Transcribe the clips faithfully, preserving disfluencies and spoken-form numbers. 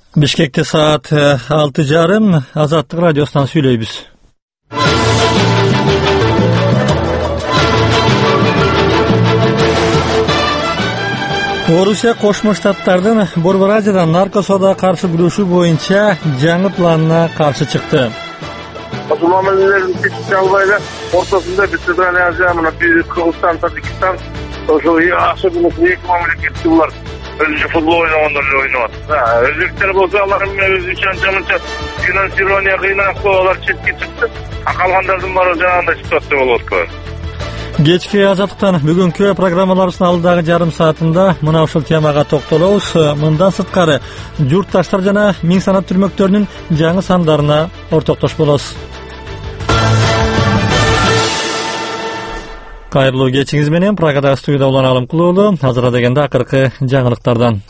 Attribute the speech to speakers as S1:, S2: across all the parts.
S1: Бишкекте саат алты жарым, Азаттык радиосунан сүйлөйбүз. Орусия Кошмо Штаттардын Борбор Азиядан нарко соодага каршы күрөшүү боюнча жаңы планына каршы чыкты.
S2: Ошол мамилелердин чечип албай эле ортосунда биз Азия мына Кыргызстан, Таджикистан ошол особенно эки мамлекетти булар өзү футбол ойногондор эле ойноп атат. Өзбектер болсо алар өзү анча-мынча финансирование кыйнап коюп алар четке чыкты. А калгандардын баары жанагындай ситуация болуп атат.
S1: Кечки Азаттыктан бүгүнкү программаларыбыздын алдыдагы жарым саатында мына ушул темага токтолобуз. Мындан сырткары журтташтар жана миң санат түрмөктөрүнүн жаңы сандарына ортоктош болобуз. Кайрылуу кечиңиз менен Прагадагы студияда улан Алым Кулуулу. Азыр дегенде акыркы жаңылыктардан.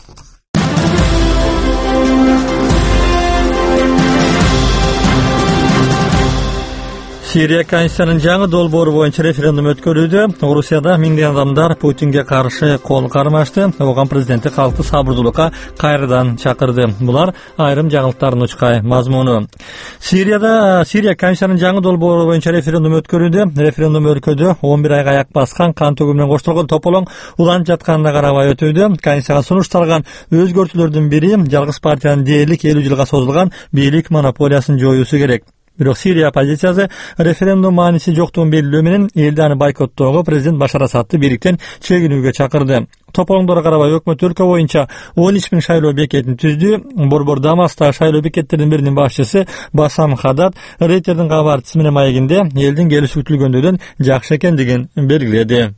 S1: Сирия Конституциянын жаңы долбоору боюнча референдум өткөрүлдү. Орусияда миңдеген адамдар Путинге каршы кол кармашты. Оған президенти калкты сабырдуулукка кайрадан чакырды. Булар айрым жаңылыктардын учкай мазмуну. Сирияда Сирия Конституциянын жаңы долбоору боюнча референдум өткөрүлдү. Референдум өлкөдө он бир айга аяк баскан кан төгүү менен коштолгон тополоң уланып жатканына карабай өтүүдө. Конституцияга сунушталган өзгөртүүлөрдүн бири жалгыз партиянын дээрлик элүү жылга созулган бийлик монополиясын жоюусу керек. Бирок Сирия оппозициясы референдум мааниси жоктугун белгилөө менен элди аны бойкоттоого президент Башар Асадты бийликтен чегинүүгө чакырды. Тополоңдорго карабай өкмөт өлкө боюнча он үч миң шайлоо бекетин түздү. Борбор Дамастагы шайлоо бекеттеринин биринин башчысы Басам Хадад Рейтердин кабарчысы менен маегинде элдин келиши күтүлгөндөрдөн жакшы экендигин белгиледи.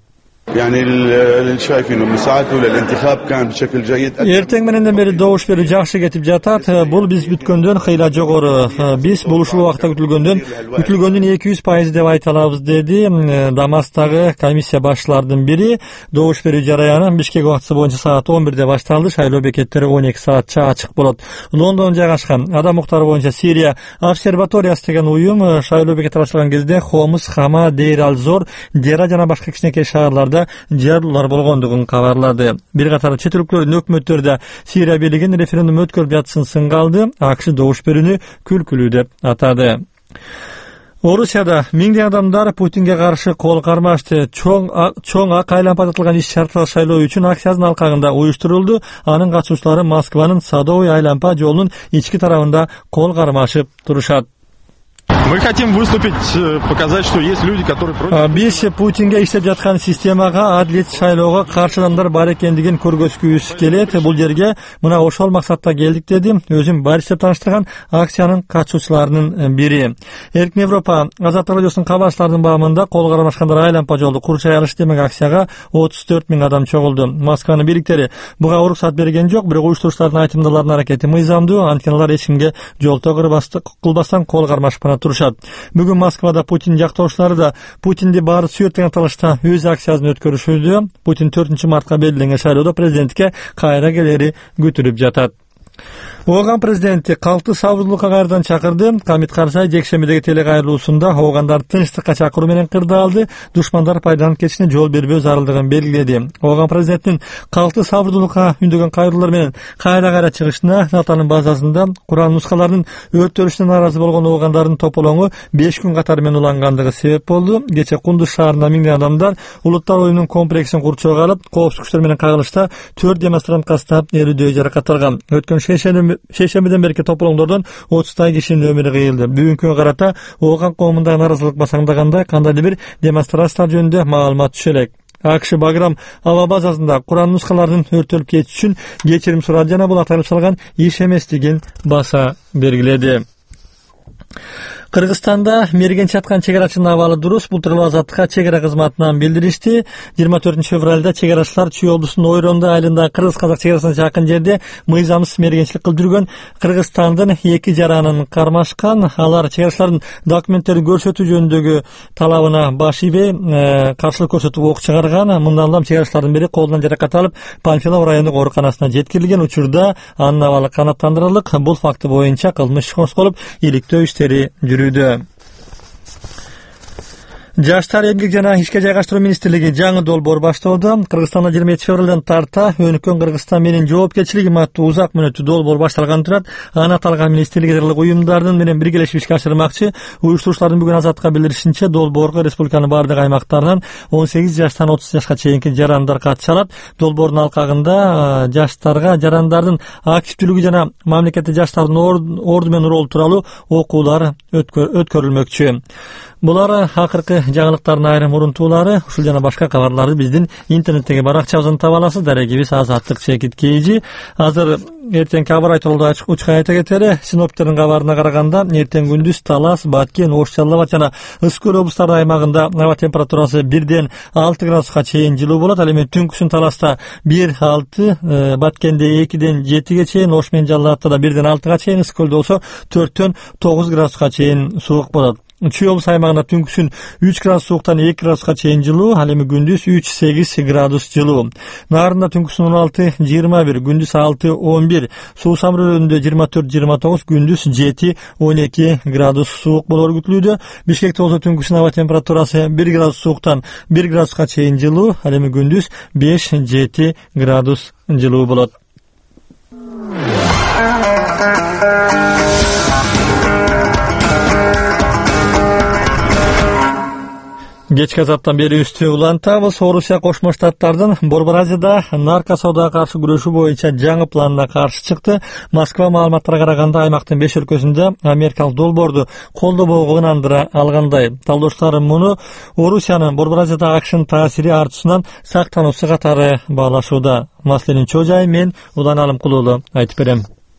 S1: Эртең мененден бери добуш берүү жакшы кетип жатат. Бул биз бүткөндөн кыйла жогору. Биз бул ушул убакта күтүлгөндөн күтүлгөндүн эки жүз пайыз деп айта алабыз, деди Дамастагы комиссия башчыларынын бири. Добуш берүү жараяны Бишкек убактысы боюнча саат он бирде башталды. Шайлоо бекеттери он эки саатча ачык болот. Лондондо жайгашкан Адам укуктары боюнча Сирия обсерваториясы деген уюм шайлоо бекеттери ачылган кезде Хомус, Хама, Дейр-аль-Зор, Дера жана башка кичинекей шаарларда жарылуулар болгондугун кабарлады. Бир катар чет өлкөлөрдүн өкмөттөрү да Сирия бийлигин референдум өткөрүп жатышын сынга алды. АКШ добуш берүүнү күлкүлүү деп атады. Орусияда миңдеген адамдар Путинге каршы кол кармашты. Чоң чоң ак айлампа аталган иш чаралар шайлоо үчүн акциянын алкагында уюштурулду. Анын катышуучулары Москванын Садовый айлампа жолунун ички тарабында кол кармашып турушат.
S3: Мы хотим выступить, показать, что есть люди, которые против.
S1: Биз Путинге иштеп жаткан системага, адилет шайлоого каршы адамдар бар экендигин көргөзгүбүз келет. Бул жерге мына ошол максатта келдик, деди өзүм бар иштеп тааныштырган акциянын катышуучуларынын бири. Эркин Европа Азаттык радиосунун кабарчыларынын баамында кол кармашкандар айлампа жолду курчай алыш демек акцияга отуз төрт миң адам чогулду. Москванын бийликтери буга уруксат берген жок, бирок уюштуруучулардын айтымдаларынын аракети мыйзамдуу, анткени алар эч кимге жолтоо кылбастан кол кармашып турушат. Бүгүн Москвада Путин жактоочулары да Путинди баары сүйөт деген аталышта өз акциясын өткөрүшүүдө. Путин төртүнчү мартка белгиленген шайлоодо президентке кайра келери күтүлүп жатат. Оған президенти калкты сабырдуулукка кайрадан чакырды. Камит Карсай жекшембидеги телекайрылуусунда оогандарды тынчтыкка чакыруу менен кырдаалды. Душмандар пайдаланып кетишине жол бербөө зарылдыгын белгиледи. Оған президенттин калкты сабырдуулукка үндөгөн кайрылуулар менен кайра-кайра чыгышына Натанын базасында Куран нускаларынын өрттөлүшүнө нааразы болгон оогандардын тополоңу беш күн катары менен улангандыгы себеп болду. Кече Кундуз шаарында миңдеген адамдар улуттар оюнунун комплексин курчоого алып, коопсуздук күчтөр менен кагылышта төрт демонстрантка астап элүүдөй жаракат алган. Өткөн шейшембиден берки тополоңдордон отуздай кишинин өмүрү кыйылды. Бүгүнкү карата Ооган коомунда нааразылык басаңдаганда кандайдыр бир демонстрациялар жөнүндө маалымат түшө элек. АКШ Баграм аба базасында Куран нускаларынын өртөлүп кетиши үчүн кечирим сурады жана бул аталып салган иш эместигин баса бергиледи. Кыргызстанда мерген чаткан чегарачынын абалы дурус. Бул тууралуу Азаттыкка чегара кызматынан билдиришти. жыйырма төртүнчү февралда чегарачылар Чүй облусунун Ойронду айылындагы кыргыз-казак чегарасына жакын жерде мыйзамсыз мергенчилик кылып жүргөн Кыргызстандын эки жаранын кармашкан. Алар чегарачылардын документтерин көрсөтүү жөнүндөгү талабына баш ийбей каршылык көрсөтүп ок чыгарган. Мындан улам чегарачылардын бири колунан жаракат алып Панфилов райондук ооруканасына жеткирилген. Учурда анын абалы канааттандырылык. Бул факты боюнча кылмыш иш козголуп, иликтөө иштери жүрүүдө. Жаштар эмгек жана ишке жайгаштыруу министрлиги жаңы долбоор баштоодо. Кыргызстанда жыйырма эки февралдан тарта өнүккөн Кыргызстан менен жоопкерчилиги аттуу узак мөөнөттүү долбоор башталган турат. Аны аталган министрлик дерлик уюмдардын менен биргелешип ишке ашырмакчы. Уюштуруучулардын бүгүн Азаттыкка билдиришинче, долбоорго республиканын бардык аймактарынан он сегиз жаштан отуз жашка чейинки жарандар катыша алат. Долбоордун алкагында жаштарга жарандардын активдүүлүгү жана мамлекетте жаштардын орду менен ролу тууралуу окуулар өткөрүлмөкчү. Булар акыркы жаңылыктардын айрым урунтуулары. Ушул жана башка кабарларды биздин интернеттеги баракчабыздан таба аласыз. Дарегибиз Азаттык чекит кейжи. Азыр эртең кабар айтылды учка айта кетели. Синоптиктердин кабарына караганда эртең күндүз Талас, Баткен, Ош, Жалал Абад жана Ысык көл облустарынын аймагында аба температурасы бирден алты градуска чейин жылуу болот. Ал эми түнкүсүн Таласта бир алты, Баткенде экиден жетиге чейин, Ош менен Жалал Абадта да бирден алтыга чейин, Ысык көлдө болсо төрттөн тогуз градуска чейин суук болот. Чүй облус аймагында түнкүсүн үч градус сууктан эки градуска чейин жылуу, ал эми күндүз үч сегиз градус жылуу. Наарында түнкүсүн он алты жыйырма бир, күндүз алты он бир, Суу самрөөлүндө жыйырма төрт жыйырма тогуз, күндүз жети он эки градус суук болору күтүлүүдө. Бишкекте болсо түнкүсүн аба температурасы бир градус сууктан бир градуска чейин жылуу, ал эми күндүз беш жети градус жылуу болот. Кечки азаттан бери үстү улантабыз. Орусия Кошмо Штаттардын Борбор Азияда нарко соодага каршы күрөшүү боюнча жаңы планына каршы чыкты. Москва маалыматтарга караганда аймактын беш өлкөсүндө америкалык долбоорду колдобоого ынандыра алгандай. Талдоочулар муну Орусиянын Борбор Азияда акшынын таасири артуусунан сактануусу катары баалашууда. Маселенин чоо жайы мен Улан Алымкулуулу айтып берем.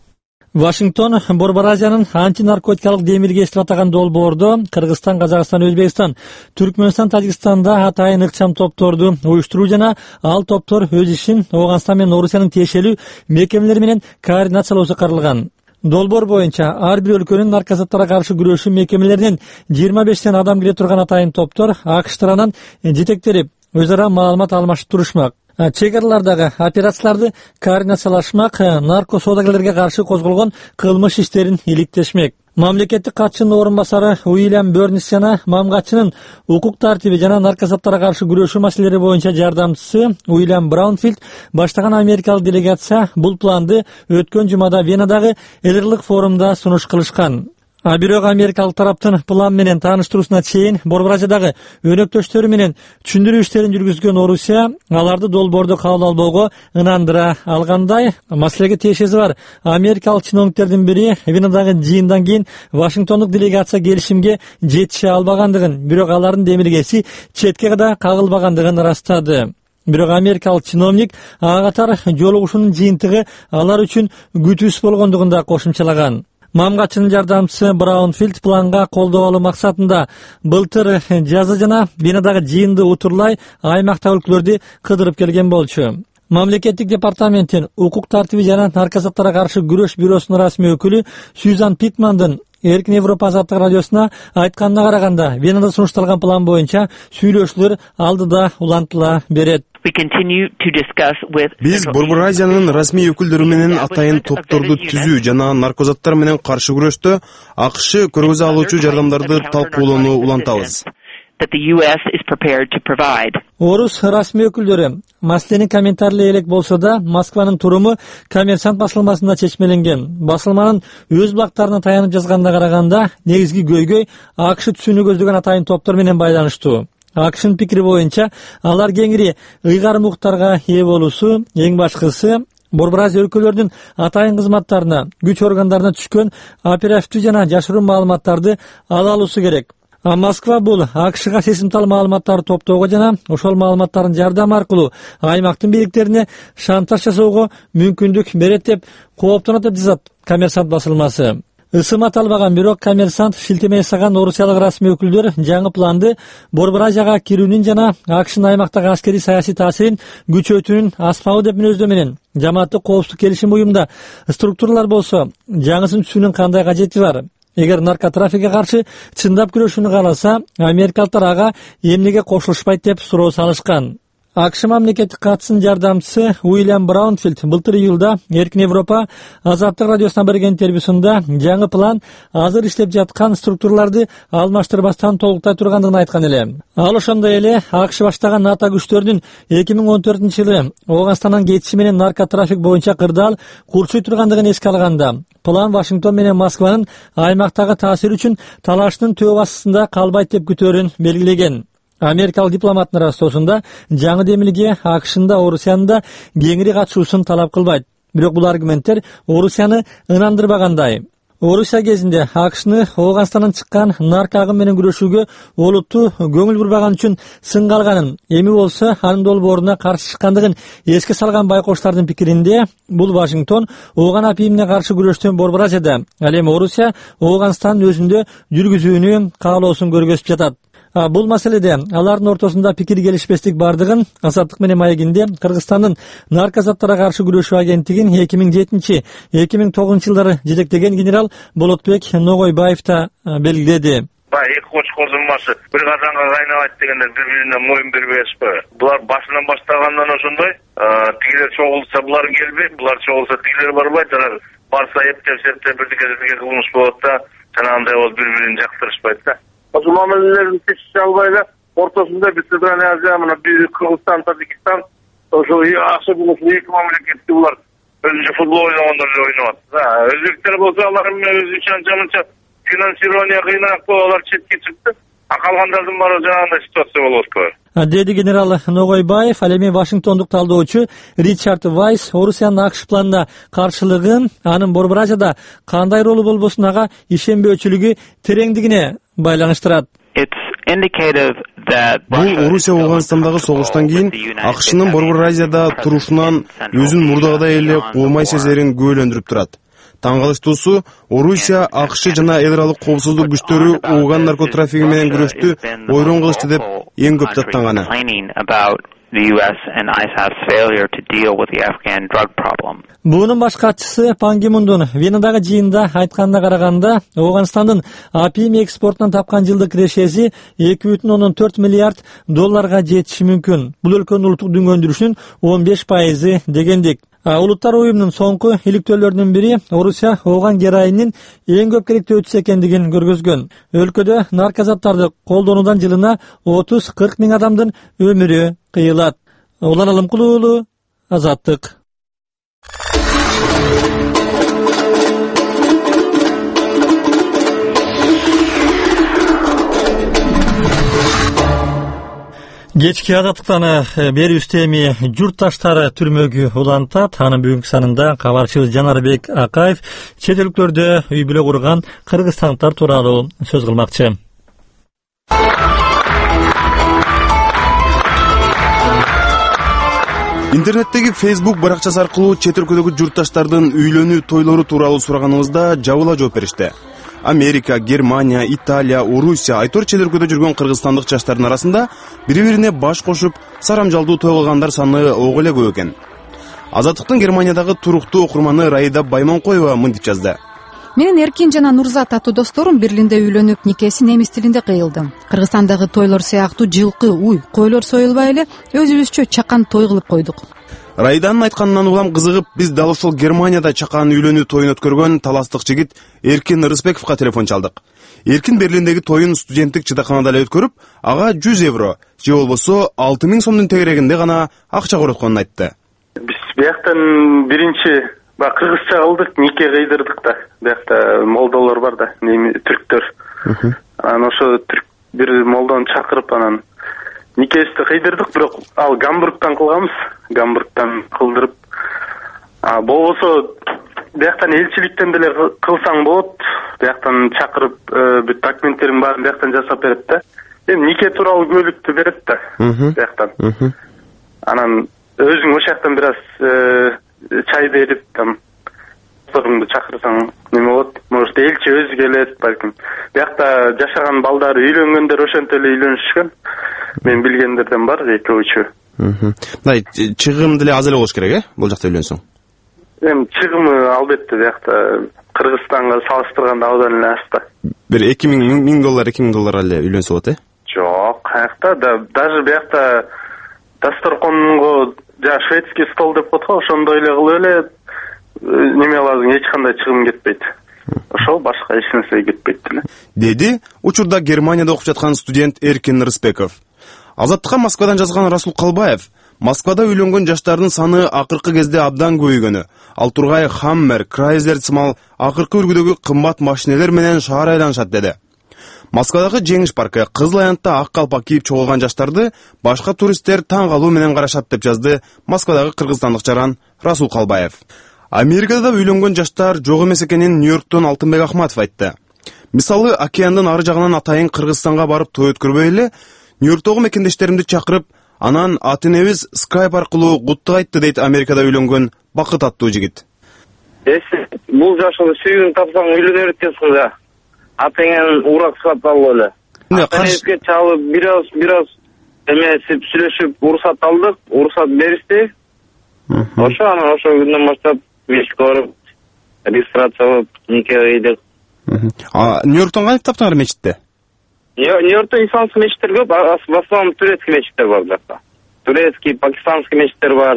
S1: Вашингтон Борбор Азиянын антинаркотикалык демилгеси деп атаган долбоордо Кыргызстан, Казакстан, Өзбекстан, Түркмөнстан, Тажикстанда атайын ыкчам топторду уюштуруу жана ал топтор өз ишин Ооганстан менен Орусиянын тиешелүү мекемелери менен координациялоосу каралган. Долбоор боюнча ар бир өлкөнүн наркозаттарга каршы күрөшүү мекемелеринен жыйырма бештен адам кире турган атайын топтор АКШ тарабынан жетектелип, өз ара маалымат алмашып турушмак. Чек-аралардагы операцияларды координациялашмак, нарко соодагерлерге каршы козголгон кылмыш иштерин иликтешмек. Мамлекеттик катчынын орун басары Уильям Бернис жана мамгатчынын укук тартиби жана наркозаттарга каршы күрөшүү маселелери боюнча жардамчысы Уильям Браунфилд баштаган америкалык делегация бул планды өткөн жумада Венадагы элирлык форумда сунуш кылышкан. А бирок америкалык тараптын план менен тааныштыруусуна чейин Борбор Азиядагы өнөктөштөрү менен түшүндүрүү иштерин жүргүзгөн Орусия аларды долбоорду кабыл албоого ынандыра алгандай. Маселеге тиешеси бар америкалык чиновниктердин бири Венадагы жыйындан кийин Вашингтондук делегация келишимге жетише албагандыгын, бирок алардын демилгеси четке да кагылбагандыгын ырастады. Бирок америкалык чиновник ага катар жолугушуунун жыйынтыгы алар үчүн күтүүсүз болгондугун да кошумчалаган. Мамгатчынын жардамчысы Браунфилд планга колдоо алуу максатында былтыр жазы жана Венадагы жыйынды утурлай аймакта өлкөлөрдү кыдырып келген болчу. Мамлекеттик департаменттин укук тартиби жана наркозаттарга каршы күрөш бюросунун расмий өкүлү Сюзан Питмандын Эркин Европа азаттык радиосуна айтканына караганда, Венада сунушталган план боюнча сүйлөшүүлөр алдыда улантыла берет.
S4: Биз Борбор Азиянын расмий өкүлдөрү менен атайын топторду түзүү жана наркозаттар менен каршы күрөштө АКШ көргөзө алуучу жардамдарды талкуулоону улантабыз.
S1: Орус расмий өкүлдөрү маселенин комментарийлери элек болсо да, Москванын туруму Коммерсант басылмасында чечмеленген. Басылманын өз булактарына таянып жазганына караганда, негизги көйгөй АКШ түсүүнү көздөгөн атайын топтор менен байланыштуу. АКШнын пикири боюнча, алар кеңири ыйгарым укуктарга ээ болуусу, эң башкысы Борбор Азия өлкөлөрүнүн атайын кызматтарына, күч органдарына түшкөн оперативдүү жана жашыруун маалыматтарды ала алуусу керек. А Москва бул АКШга сесимтал маалыматтарды топтоого жана ошол маалыматтардын жардамы аркылуу аймактын бийликтерине шантаж жасоого мүмкүндүк берет деп кооптонот деп жазат Коммерсант басылмасы. Ысым аталбаган, бирок Коммерсант шилтеме жасаган орусиялык расмий өкүлдөр жаңы планды Борбор Азияга кирүүнүн жана АКШнын аймактагы аскерий саясий таасирин күчөтүүнүн аспабы деп мүнөздөө менен жамааттык коопсуздук келишим уюмунда структуралар болсо жаңысын түзүүнүн кандай кажети бар? Эгер наркотрафикке каршы чындап күрөшүүнү кааласа, америкалыктар ага эмнеге кошулушпайт деп суроо салышкан. АКШ мамлекеттик катчысынын жардамчысы Уильям Браунфилд былтыр июлда Эркин Европа Азаттык радиосуна берген интервьюсунда жаңы план азыр иштеп жаткан структураларды алмаштырбастан толуктай тургандыгын айткан эле. Ал ошондой эле АКШ баштаган НАТО күчтөрүнүн эки миң он төртүнчү жылы Ооганстандан кетиши менен наркотрафик боюнча кырдаал курчуй тургандыгын эске алганда, план Вашингтон менен Москванын аймактагы таасири үчүн талаштын төбө астында калбайт деп күтөөрүн белгилеген. Америкалык дипломаттын ырастоосунда жаңы демилге АКШнын да Орусиянын да кеңири катышуусун талап кылбайт. Бирок бул аргументтер Орусияны ынандырбагандай. Орусия кезинде АКШны Ооганстандан чыккан нарко агым менен күрөшүүгө олуттуу көңүл бурбаган үчүн сынга алганын, эми болсо анын долбооруна каршы чыккандыгын эске салган байкоштардын пикиринде, бул Вашингтон Ооган апийимине каршы күрөштөн борбор ажада. Ал эми Орусия Ооганстандын өзүндө жүргүзүүнү каалоосун көргөзүп жатат. Бул маселеде алардын ортосунда пикир келишпестик бардыгын Азаттык менен маегинде Кыргызстандын наркозаттарга каршы күрөшүү агенттигин эки миң жетинчи — эки миң тогузунчу жылдары жетектеген генерал Болотбек Ногойбаев да белгиледи.
S2: Эки коч козулмасы бир казанга кайнабайт дегендер бири-бирине моюн бербей атышпайбы. Булар башынан баштагандан ошондой, тигилер чогулса булар келбейт, булар чогулса тигилер барбайт, жана барса эптеп-септеп бирдике-бирдике кылмыш болот да, жанагындай болуп бири-бирин жактырышпайт да. Ошо мамилелерин чечише албай эле ортосунда бир Центральный Азия, мына бир Кыргызстан, Таджикистан, ошо акча булушу эки мамлекетти булар өзүнчө футбол ойногондор эле ойноп атат. Өзбектер болсо алар менен өзүнчө анча-мынча финансирование кыйыныраак болуп алар четке чыкты. А калгандардын баары жанагындай ситуация болуп атпайбы?
S1: Деди генерал Ногойбаев. Ал эми Вашингтондук талдоочу Ричард Вайс Орусиянын АКШ планына каршылыгын, анын борбор ажада кандай ролу болбосун ага ишенбөөчүлүгү тереңдигине байланыштырат.
S4: Бул Орусия Ооганстандагы согуштан кийин АКШнын борбор Азияда турушунан өзүн мурдагыдай эле куумай сезерин күбөлөндүрүп турат. Таң калыштуусу, Орусия, АКШ жана эл аралык коопсуздук күчтөрү Ооган наркотрафиги менен күрөштү ойрон кылышты деп эң көп даттанганы.
S1: Буунун баш катчысы Пан Ги Мундун Венадагы жыйында айтканына караганда, Ооганстандын апийим экспортунан тапкан жылдык кирешеси эки бүтүн ондон төрт миллиард долларга жетиши мүмкүн. Бул өлкөнүн улуттук дүнгөндүрүшүнүн он беш пайызы дегендик. Улуттар уюмунун соңку иликтөөлөрүнүн бири Орусия Ооган героинин эң көп керектөөчүсү экендигин көргөзгөн. Өлкөдө наркозаттарды колдонуудан жылына отуз кырк миң адамдын өмүрү кыйылат. Улан Алымкулуу уулу, Азаттык. Кечки Азаттыктан берүүбүздө эми журтташтары түрмөгү улантат. Анын бүгүнкү санында кабарчыбыз Жанарбек Акаев чет өлкөлөрдө үй бүлө курган кыргызстандыктар тууралуу сөз кылмакчы.
S4: Интернеттеги Facebook баракчасы аркылуу чет өлкөдөгү журтташтардын үйлөнүү тойлору тууралуу сураганыбызда жабыла жооп беришти. Америка, Германия, Италия, Орусия, айтор чет өлкөдө жүргөн кыргызстандык жаштардын арасында бири-бирине баш кошуп, сарамжалдуу той кылгандар саны ого эле көп экен. Азаттыктын Германиядагы туруктуу окурманы Раида Байманкоева мынтип жазды.
S5: Менин Эркин жана Нурзат аттуу досторум Берлинде үйлөнүп, никеси немис тилинде кыйылды. Кыргызстандагы тойлор сыяктуу жылкы, уй, койлор союлбай эле өзүбүзчө чакан той кылып койдук.
S4: Райданын айтканынан улам кызыгып, биз дал ошол Германияда чакан үйлөнүү тоюн өткөргөн таластык жигит Эркин Рысбековго телефон чалдык. Эркин Берлиндеги тоюн студенттик чыдаканада эле өткөрүп, ага жүз евро же болбосо алты миң сомдун тегерегинде гана акча коротконун айтты.
S6: Биз бияктан биринчи ба кыргызча кылдык, нике кыйдырдык да. Биякта молдолор бар да, түрктөр. Анан ошо түрк бир молдону чакырып анан никести кыйдырдык, бирок ал Гамбургтан кылганбыз. Гамбургтан кылдырып, а болбосо бияктан элчиликтен деле кылсаң болот. Бияктан чакырып, бүт документтерин баарын бияктан жасап берет да. Эми нике тууралуу күбөлүктү берет да. Бияктан. Анан өзүң ошол жактан бир аз чай берип, там досторумду чакырсаң неме болот. Может, элчи өзү келет балким. Биякта жашаган балдары үйлөнгөндөр ошентип эле үйлөнүшкөн. Мен билгендерден бар экөө-үчөө.
S4: Мындай чыгым деле аз эле болуш керек, э? Бул жакта үйлөнсөң.
S6: Эми чыгымы албетте биякта Кыргызстанга салыштырганда абдан эле аз да.
S4: Бир эки миң доллар, эки миң долларга эле үйлөнсө болот, э?
S6: Жок, каякта да, даже биякта дасторконго жа шведский стол деп коет го, ошондой эле кылып эле неме алардын эч кандай чыгым кетпейт. Ошол башка эч нерсе кетпейт эле.
S4: Деди учурда Германияда окуп жаткан студент Эркин Рыспеков. Азаттыкка Москвадан жазган Расул Калбаев Москвада үйлөнгөн жаштардын саны акыркы кезде абдан көбөйгөнү, ал тургай Хаммер, Крайзер сымал акыркы үлгүдөгү кымбат машинелер менен шаар айланышат деди. Москвадагы Жеңиш паркы кызыл аянтта ак калпак кийип чогулган жаштарды башка туристтер таң калуу менен карашат деп жазды Москвадагы кыргызстандык жаран Расул Калбаев. Америкада да үйлөнгөн жаштар жок эмес экенин Нью-Йорктон Алтынбек Ахматов айтты. Мисалы, океандын ары жагынан атайын Кыргызстанга барып той өткөрбөй эле Нью-Йорктогу мекендештеримди чакырып, анан ата-энебиз Skype аркылуу куттук айтты дейт Америкада үйлөнгөн Бакыт аттуу жигит.
S7: Эси бул жашында сүйүүн тапсаң үйлөнөр экенсиң да. Атаңан урак сатып алып эле. Ата-энебизге чалып бираз бираз эмесип сүйлөшүп уруксат алдык, уруксат беришти. Ошо анан ошо күндөн баштап мешитке барып регистрация кылып нике кыйдык.
S4: А Нью-Йорктон кантип таптыңар мечитте?
S7: Нью-Йоркто исламский мечиттер көп, в основном турецкий мечиттер бар жакта. Турецкий, пакистанский мечиттер бар.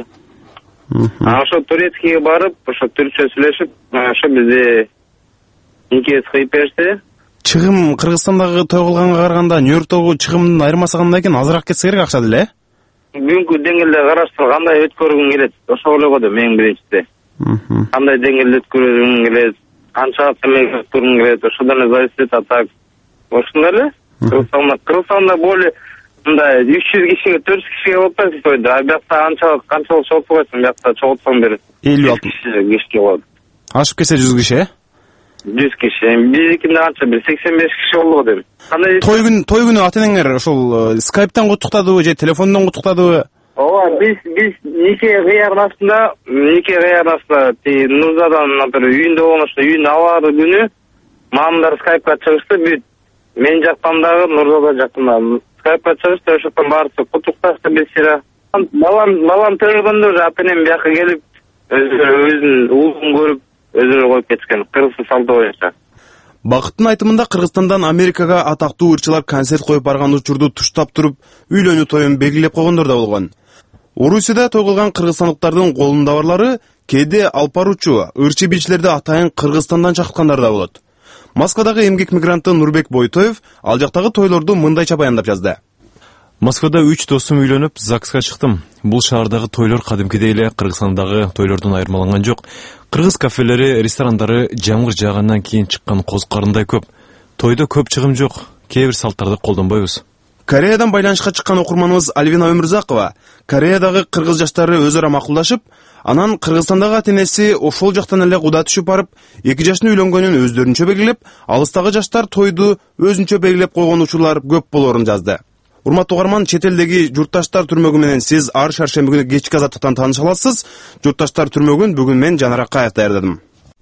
S7: А ошо турецкийге барып, ошо түркчө сүйлөшүп, ошо бизди нике кыйып беришти.
S4: Чыгым Кыргызстандагы той кылганга караганда Нью-Йорктогу чыгымдын айырмасы кандай экен? Азыраак кетсе керек акча деле?
S7: Бүгүнкү деңгээлде караштырып кандай өткөргүң келет? Ошо эле го да менин биринчиде. Кандай деңгээлде өткөргүң келет? Канча эмек өткөргүң келет? Ошодон зависит а так. Ошондой эле. Кыргызстанда Кыргызстанда более мындай үч жүз кишиге, төрт жүз кишиге болот да тойдо. А биякта анчалык канчалык чогултпайсың, биякта чогултсаң бир элүү алты кишиге болот.
S4: Ашып кетсе жүз киши, э?
S7: жүз киши. Биздикинде канча бир сексен беш киши болду го дейм.
S4: Кандай той күнү, той күнү ата-энеңер ошол Skype'тан куттуктадыбы же телефондон куттуктадыбы?
S7: Ооба, биз биз нике кыярнасында, нике кыярнасында Нурзадан, например, үйүндө болгон ошо үйүндө алар күнү мамдар Skype'ка чыгышты, бүт мен жактан дагы Нурзада жактан дагы Skype'ка чыгышты, ошондон баарысы куттукташты бесира. Балам балам төргөндө уже ата-энем бияка келип өзүнүн уулун көрүп өзүрө коюп кеткен кыргыз салты боюнча.
S4: Бакыттын айтымында Кыргызстандан Америкага атактуу ырчылар концерт коюп барган учурду туштап туруп, үйлөнүү тоюн белгилеп койгондор да болгон. Орусияда той кылган кыргызстандыктардын колунда барлары кээде алып баруучу ырчы бийчилерди атайын Кыргызстандан чакырткандар да болот. Москвадагы эмгек мигранты Нурбек Бойтоев ал жактагы тойлорду мындайча баяндап жазды.
S8: Москвада үч досум үйлөнүп, ЗАГСка чыктым. Бул шаардагы тойлор кадимкидей эле Кыргызстандагы тойлордон айырмаланган жок. Кыргыз кафелери, ресторандары жамгыр жаагандан кийин чыккан коз карындай көп. Тойдо көп чыгым жок. Кээ бир салттарды колдонбойбуз.
S4: Кореядан байланышка чыккан окурманыбыз Альвина Өмүрзакова Кореядагы кыргыз жаштары өзара макулдашып, анан Кыргызстандагы ата-энеси ошол жактан эле куда түшүп барып, эки жаштын үйлөнгөнүн өздөрүнчө белгилеп, алыстагы жаштар тойду өзүнчө белгилеп койгон учурлар көп болоорун жазды. Урматтуу угарман, чет элдеги журтташтар түрмөгү менен сиз ар шаршемби күнү кечки азаттыктан тааныша аласыз. Журтташтар түрмөгүн бүгүн мен Жанар Акаев даярдадым.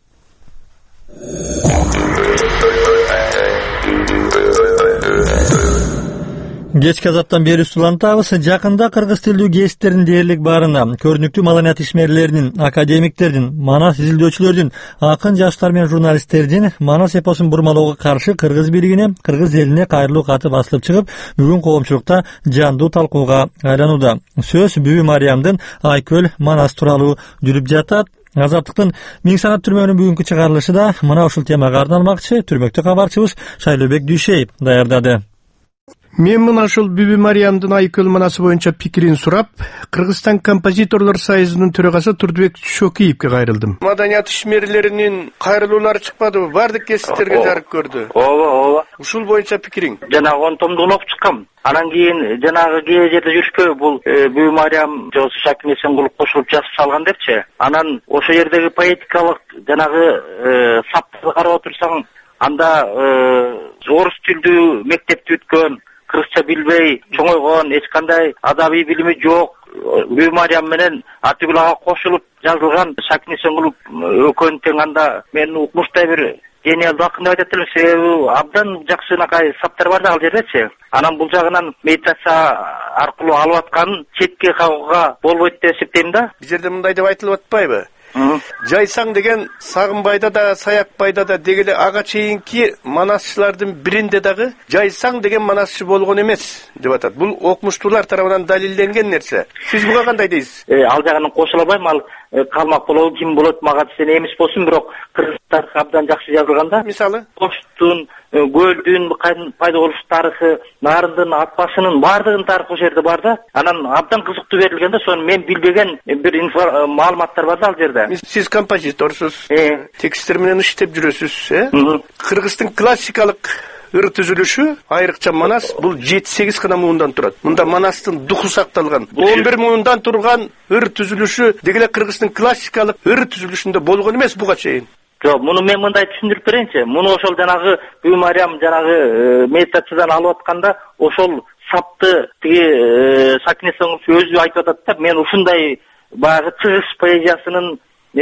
S1: Кечки азаттан бери улантабыз. Жакында кыргыз тилдүү гезиттердин дээрлик баарына көрүнүктүү маданият ишмерлеринин, академиктердин, манас изилдөөчүлөрдүн, акын жаштар менен журналисттердин манас эпосун бурмалоого каршы кыргыз бийлигине, кыргыз элине кайрылуу каты басылып чыгып, бүгүн коомчулукта жандуу талкууга айланууда. Сөз Бүбү Мариямдын Айкөл манас тууралуу жүрүп жатат. Азаттыктын миң санат түрмөгүнүн бүгүнкү чыгарылышы да мына ушул темага арналмакчы. Түрмөктө кабарчыбыз Шайлообек Дүйшеев даярдады.
S9: Мен мына ушул Бүбү Мариямдын Айкөл манасы боюнча пикирин сурап, Кыргызстан композиторлор союзунун төрагасы Турдубек Шокиевке кайрылдым. Маданият ишмерлеринин кайрылуулары чыкпадыбы? Бардык кесиптерге жарык көрдү.
S7: Ооба, ооба.
S9: Ушул боюнча пикириң?
S7: Жанагы он томдугун окуп чыккам. Анан кийин жанагы кээ жерде жүрүшпөй бул Бүбү Мариям жоосу Шакин Эсенгулов кошулуп жазып салган депчи. Анан ошо жердеги поэтикалык жанагы саптарды карап отурсаң, анда орус тилдүү мектепти бүткөн, кыргызча билбей чоңойгон, эч кандай адабий билими жок Бүбү Мариям менен Атыгүл ага кошулуп жазылган Шакин Эсенгулов экөөнүн тең анда мен укмуштай бир гениалдуу акын деп айтат элем, себеби абдан жакшынакай саптар бар да ал жердечи. Анан бул жагынан медитация аркылуу алып атканын четке кагууга болбойт деп эсептейм да.
S9: Бул жерде мындай деп айтылып атпайбы? Жайсаң деген Сагынбайда да, Саякбайда да дегеле ага чейинки манасчылардын биринде дагы Жайсаң деген манасчы болгон эмес деп атат. Бул окумуштуулар тарабынан далилденген нерсе. Сиз буга кандай дейсиз?
S7: Ал жагынан кошула албайм. Ал калмак болобу, ким болот, мага десе эмес болсун, бирок кыргыздар абдан жакшы жазылганда.
S9: Мисалы,
S7: Оштун, Көлдүн пайда болуш тарыхы, Нарындын, Ат башынын баардыгынын тарыхы ошол жерде бар да. Анан абдан кызыктуу берилген да, сону мен билбеген бир маалыматтар бар да ал жерде.
S9: Сиз композиторсуз, тексттер менен иштеп жүрөсүз, э? Кыргыздын классикалык ыр түзүлүшү, айрыкча Манас, бул жети сегиз гана муундан турат. Мында Манастын духу сакталган. он бир муундан турган ыр түзүлүшү дегеле Кыргыздын классикалык ыр түзүлүшүндө болгон эмес буга чейин.
S7: Жок, муну мен мындай түшүндүрүп берейинчи. Муну ошол жанагы Бүү Мариям жанагы медитациядан алып атканда ошол сапты тиги Сакинесоң өзү айтып атат да, мен ушундай баягы чыгыш поэзиясынын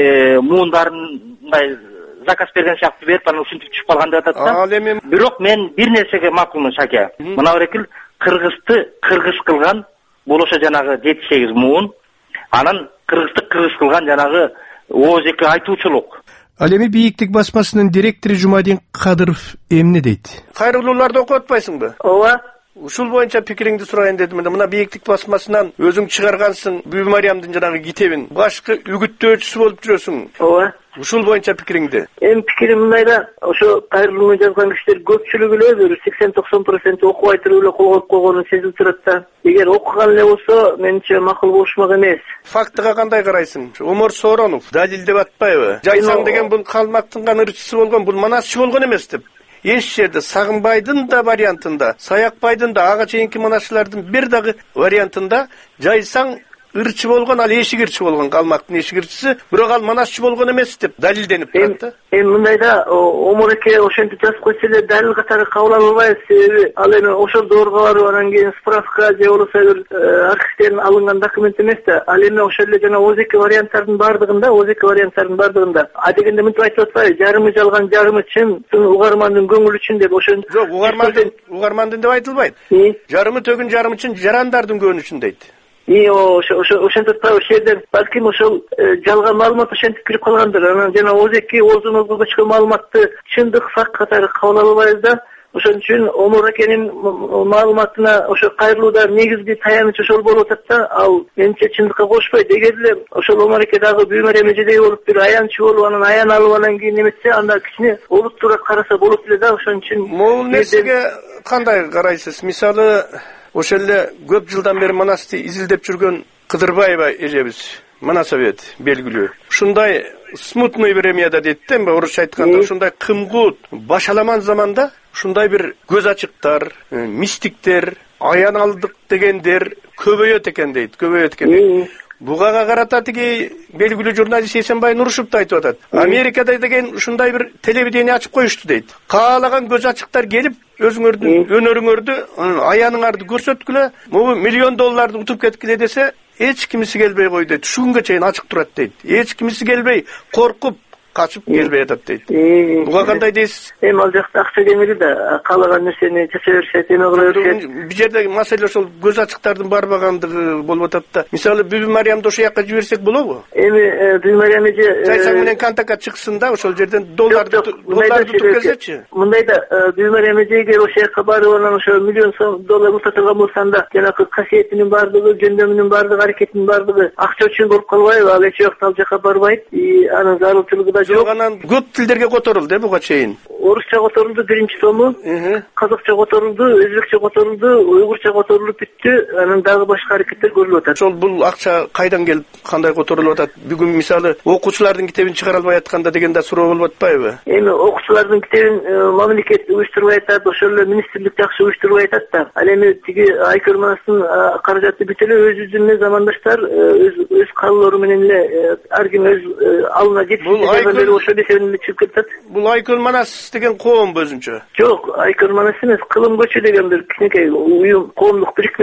S7: муундарындай заказ берген сыяктуу берип, анан ушинтип түшүп калган деп атат да.
S9: Ал эми
S7: бирок мен бир нерсеге макулмун, Шаке. Мына берекил кыргызды кыргыз кылган бул ошо жанагы жети сегиз муун, анан кыргызды кыргыз кылган жанагы оозеки айтуучулук.
S9: Ал эми Бийиктик басмасынын директору Жумадин Кадыров эмне дейт? Кайрылууларды окуп атпайсыңбы?
S7: Ооба.
S9: Ушул боюнча пикириңди сурайын дедим. Мына Бийиктик басмасынан өзүң чыгаргансың Бүү Мариямдын жанагы китебин. Башкы үгүттөөчүсү болуп жүрөсүң.
S7: Ооба.
S9: Ушул боюнча пикириңди?
S7: Эми пикирим мындай да, ошо кайрылууну жазган кишилер көпчүлүгү эле бир сексен токсон процент окуп айтырып эле кол коюп койгону сезилип турат да. Эгер окуган эле болсо, менимче макул болушмак эмес.
S9: Фактыга кандай карайсың? Омор Сооронов далилдеп атпайбы? Жайсаң деген бул калмактын ырчысы болгон, бул манасчы болгон эмес деп. Эч жерде Сагынбайдын да вариантында, Саякбайдын да ага чейинки манасчылардын бир дагы вариантында Жайсаң ырчы болгон, ал эшигирчи болгон, калмактын эшигирчиси, бирок ал манасчы болгон эмес деп далилденип турат да.
S7: Эми мындай да, Омор эке ошентип жазып койсо эле далил катары кабыл ала албайбыз, себеби ал эми ошол доорго барып, анан кийин справка же болбосо бир архивден алынган документ эмес да. Ал эми ошол эле жана озеки варианттардын бардыгында, озеки варианттардын бардыгында. А дегенде мынтип айтып атпайбы, жарымы жалган, жарымы чын, угармандын көңүлү үчүн деп ошентип.
S9: Жок, угармандын, угармандын деп айтылбайт. Жарымы төгүн, жарымы чын, жарандардын көңүлү үчүн дейт.
S7: И ошо ошентип атпайбы, ошол жерден балким ошол жалган маалымат ошентип кирип калгандыр. Анан жана озеки оозун озгулга чыккан маалыматты чындык факт катары кабыл ала албайбыз да. Ошон үчүн Омор экенин маалыматына ошо кайрылууда негизги таяныч ошол болуп атат да. Ал менимче чындыкка кошпойт. Эгер эле ошол Омор эке дагы Бүү Мариям эжедей болуп бир аянчы болуп, анан аян алып анан кийин эметсе, анда кичине олуттуураак караса болот эле да. Ошон үчүн
S9: могул нерсеге кандай карайсыз? Мисалы, ошол эле көп жылдан бери Манасты изилдеп жүргөн Кыдырбаева эжебиз, Манасовет белгилүү. Ушундай смутный времяда дейт да, орусча айтканда, ушундай кымгут, башаламан заманда ушундай бир көз ачыктар, мистиктер, аян алдык дегендер көбөйөт экен дейт, көбөйөт экен дейт. Бугага карата тиги белгилүү журналист Эсенбай Нурушев да айтып атат. Америкада деген ушундай бир телевидение ачып коюшту дейт. Каалаган көз ачыктар келип, өзүңөрдүн өнөрүңөрдү, аяныңарды көрсөткүлө, могу миллион долларды утуп кеткиле десе, эч кимиси келбей кой дейт. Ушул күнгө чейин ачык турат дейт. Эч кимиси келбей, коркуп качып келбей атат дейт. Буга кандай дейсиз?
S7: Эми ал жакта акча кемири да, каалаган нерсени жаша беришет, эме кыла беришет.
S9: Бул жерде маселе ошол көз ачыктардын барбагандыгы болуп атат да. Мисалы, Бүү Мариямды ошол жака жиберсек болобу?
S7: Эми Бүү Мариям эже
S9: Жайсаң менен контактка чыксын да, ошол жерден долларды долларды туруп келсечи.
S7: Мындай да, Бүү Мариям эжеге ошол жака барып, анан ошо миллион сом доллар ута турган болсо, анда жанагы касиетинин бардыгы, жөндөмүнүн бардыгы, аракетинин бардыгы акча үчүн болуп калбайбы? Ал эч убакта ал жака барбайт, и анын зарылчылыгы да
S9: жок. Анан көп тилдерге которулду, э, буга чейин.
S7: Орусча которулду биринчи тому, казакча которулду, өзбекче которулду, уйгурча которулуп бүттү, анан дагы башка аракеттер көрүлүп атат.
S9: Ошол бул акча кайдан келип, кандай которулуп атат? Бүгүн мисалы окуучулардын китебин чыгара албай атканда деген да суроо болуп атпайбы?
S7: Эми окуучулардын китебин мамлекет уюштурбай атат, ошол эле министрлик жакшы уюштурбай атат да. Ал эми тиги Айкөл Манастын каражаты бүт эле өз жүзүнө замандаштар өз өз калоолору менен эле ар ким өз алына жетишти ошол эсебинен чыгып кетет.
S9: Бул Айкөл Манас деген коомбу өзүнчө?
S7: Жок, Айкөл Манас эмес, Кылым көчү деген бир кичинекей уюм, коомдук бирикме бар.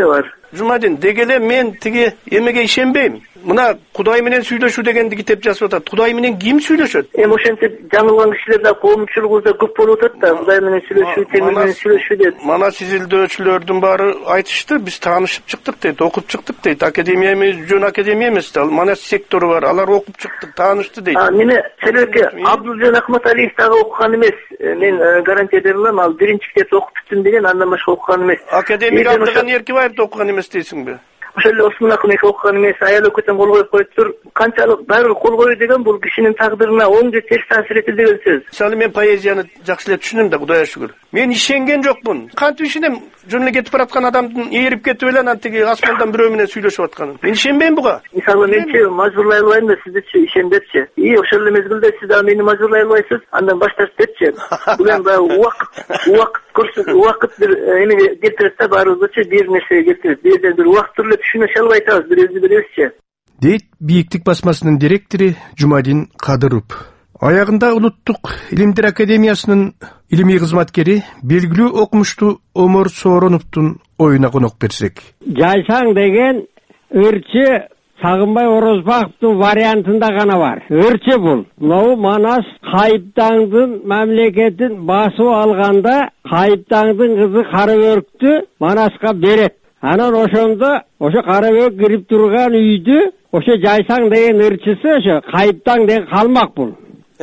S9: Жумадин, деги эле мен тиги эмеге ишенбейм. Мына Кудай менен сүйлөшүү дегенди китеп жазып атат. Кудай менен ким сүйлөшөт?
S7: Эми ошентип жаңылган кишилер да коомчулугубузда көп болуп атат да, Кудай менен сүйлөшүү, Теңир менен сүйлөшүү деп.
S9: Мана изилдөөчүлөрдүн баары айтышты, биз таанышып чыктык дейт, окуп чыктык дейт. Академия эмес, жөн академия эмес, мана сектору бар, алар окуп чыктык, таанышты дейт.
S7: А, неме, себеби Абдулжан Ахматалиев дагы окуган эмес. Мен гарантия бере алам, ал биринчи китепти окуп бүттүм деген, андан башка окуган эмес.
S9: Академик Абдыган Эркибаевди окуган эмес дейсиңби?
S7: Ошол эле Осмон Акмек окуган эмес, аял өкөтөн кол коюп коюптур. Канчалык баары кол коюу деген бул кишинин тагдырына оң же терс таасир этет деген сөз.
S9: Мисалы мен поэзияны жакшы эле түшүнөм да, Кудайга шүгүр. Мен ишенген жокмун. Кантип ишенем? Жөн эле кетип бараткан адамдын ээрип кетип эле анан тиги асмандан бирөө менен сүйлөшүп атканын. Мен ишенбейм буга.
S7: Мисалы менчи мажбурлай албайм да сиздичи ишендепчи. И ошол эле мезгилде сиз да мени мажбурлай албайсыз, андан баш тартып кетчи. Бул эми баягы убакыт, убакыт көрсөт, убакыт бир эмеге келтирет да, баарыбызчы бир нерсеге келтирет. Бир жерден бир убакыт эле түшүнө албай атабыз, бирөөбүздү бирөөбүзчү.
S9: Дейт Бийиктик басмасынын директору Жумадин Кадыров. Аягында Улуттук Илимдер Академиясынын илимий кызматкери, белгилүү окумуштуу Омор Соороновдун оюна конок берсек.
S10: Жайсаң деген ырчы Сагынбай Орозбаковдун вариантында гана бар. Ырчы бул. Мынау Манас Кайыптаңдын мамлекетин басып алганда, Кайыптаңдын кызы Карабөрктү Манаска берет. Анан ошондо ошо Карабөрк кирип турган үйдү ошо Жайсаң деген ырчысы ошо Кайыптаң деген калмак бул.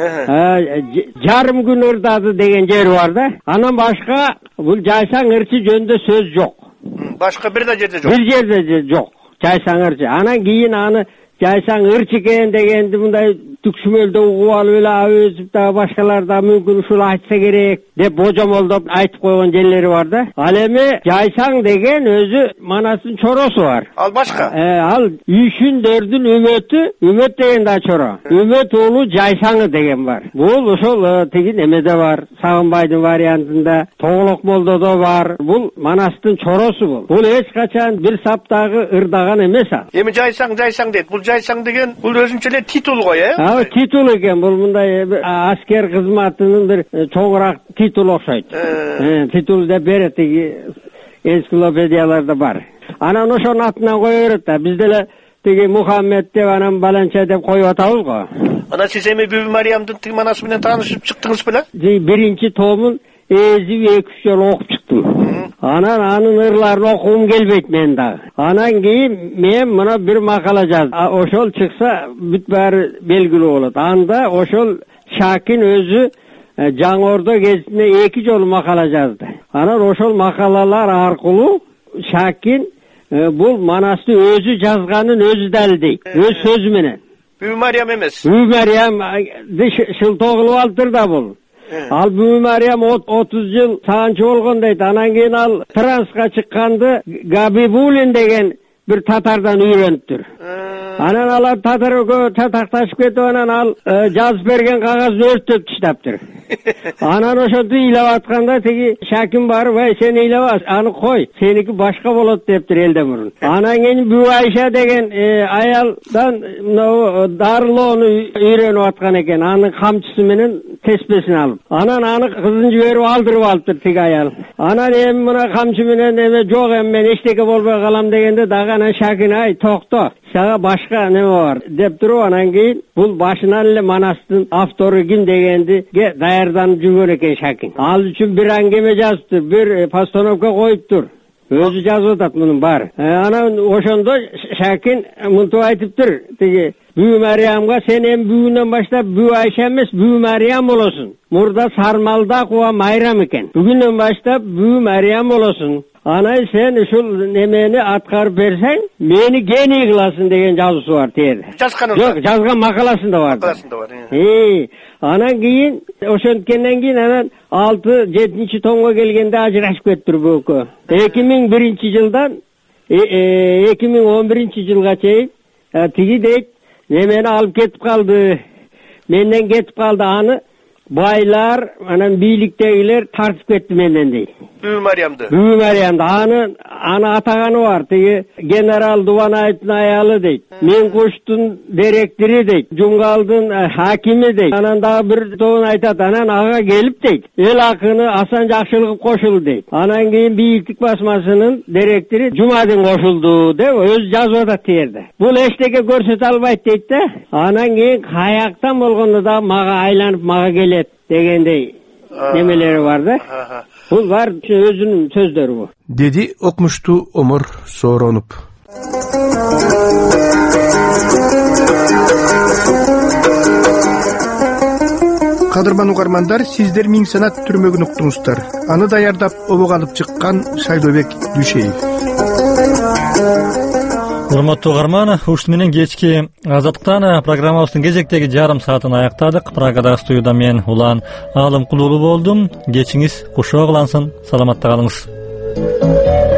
S10: Жарым күн ырдады деген жери бар да. Анан башка бул Жайсаң ырчы жөнүндө сөз жок.
S9: Башка бир да жерде жок.
S10: Бир жерде жок. Жайсаң ырчы. Анан кийин аны Жайсаң ырчы экен дегенди мындай түкшүмөлдө угуп алып эле Абызов да башкалар да мүмкүн ушул айтса керек деп божомолдоп айтып койгон жерлери бар да. Ал эми Жайсаң деген өзү Манастын чоросу бар.
S9: Ал башка.
S10: Э, ал Үйшүндөрдүн үмөтү, үмөт деген да чора. Үмөт уулу Жайсаңы деген бар. Бул ошол тиги немеде бар. Сагынбайдын вариантында, Тоголок молдодо бар. Бул Манастын чоросу бул. Бул эч качан бир саптагы ырдаган эмес ал.
S9: Эми Жайсаң, Жайсаң дейт. Бул Жайсаң деген бул өзүнчө эле титул го, э?
S10: А, титул экен. Бул мындай аскер кызматынын бир чоңураак титул окшойт. Э, титул деп берет, тиги энциклопедияларда бар. Анан ошонун атынан кое берет да. Биз деле тиги Мухаммед деп анан баланча деп коюп атабыз го.
S9: Анан сиз эми Бүбү Мариямдын тиги манасы менен таанышып чыктыңыз беле?
S10: Биринчи томун эзип эки үч жолу окуп чыктым. Анан анын ырларын окугум келбейт мен дагы. Анан кийин мен мына бир макала жаздым. Ошол чыкса бүт баары белгилүү болот. Анда ошол Шакин өзү Жаңы Ордо гезитине эки жолу макала жазды. Анан ошол макалалар аркылуу Шакин бул Манасты өзү жазганын өзү далилдейт. Өз сөзү менен.
S9: Бүбү Мариям эмес.
S10: Бүбү Мариямды шылтоо кылып алдыр да бул. Ал Бүбү Мариям отуз жыл саанчы болгон дейт. Анан кийин ал Транска чыкканды Габибулин деген бир татардан үйрөнүптүр. Анан алар татарга татакташып кетип анан ал жазып берген кагазды өрттөп таштаптыр. Анан ошонтип ыйлап атканда тиги Шакин барып, "Ай, сен ыйлабас, аны кой, сеники башка болот" дептир элден мурун. Анан кийин Бүбү Айша деген аялдан мына дарылоону үйрөнүп аткан экен. Анын камчысы менен теспесин алып. Анан аны кызын жиберип алдырып алыптыр тиги аял. Анан эми мына камчы менен эме жок, эми мен эчтеке болбой калам дегенде дагы анан Шакин, "Ай, токто. Сага башка неме бар" деп туруп анан кийин бул башынан эле Манастын автору ким дегендиге даярданып жүргөн экен Шакин. Ал үчүн бир аңгеме жазыптыр, бир постановка коюптур. Өзү жазып атат мунун баары. Анан ошондо Шакин мынтип айтыптыр, тиги Бүбү Мариямга, "Сен эми бүгүндөн баштап Бүбү Айша эмес, Бүбү Мариям болосуң. Мурда Сармалда куба майрам экен. Бүгүндөн баштап Бүбү Мариям болосуң. Анан сен ушул немени аткарып берсең, мени гений кыласың" деген жазуусу бар тиер.
S9: Жазганында?
S10: Жок, жазган макаласында бар.
S9: Макаласында бар.
S10: Э, анан кийин ошонткенден кийин анан алты жетинчи томго келгенде ажырашып кетиптир бул экөө. эки миң биринчи жылдан эки миң он биринчи жылга чейин тиги дейт, немени алып кетип калды. Менден кетип калды, аны байлар анан бийликтегилер тартып кетти менден дейт.
S9: Бүбү Мариямды.
S10: Бүбү Мариямды аны аны атаганы бар. Тиги генерал Дубанайдын аялы дейт. Мен куштун директори дейт. Жумгалдын хакими дейт. Анан дагы бир тобун айтат. Анан ага келип дейт. Эл акыны Асан Жакшылыков кошулду дейт. Анан кийин Бийликтик басмасынын директори Жумадин кошулду деп өзү жазып атат тиерде. Бул эчтеке көрсөтө албайт дейт да. Анан кийин каяктан болгондо да мага айланып мага келет дегендей немелери бар да. Бул бар өзүнүн сөздөрү бу.
S9: Деди окумуштуу Омор Сооронов. Кадырман угармандар, сиздер Миң санат түрмөгүн уктуңуздар. Аны даярдап обого алып чыккан Шайлообек Дүйшеев.
S1: Урматтуу угарман, ушун менен кечки Азаттыктан программабыздын кезектеги жарым саатын аяктадык. Прагадагы студияда мен Улан Алымкулуулу болдум. Кечиңиз кушоо кылансын, саламатта калыңыз.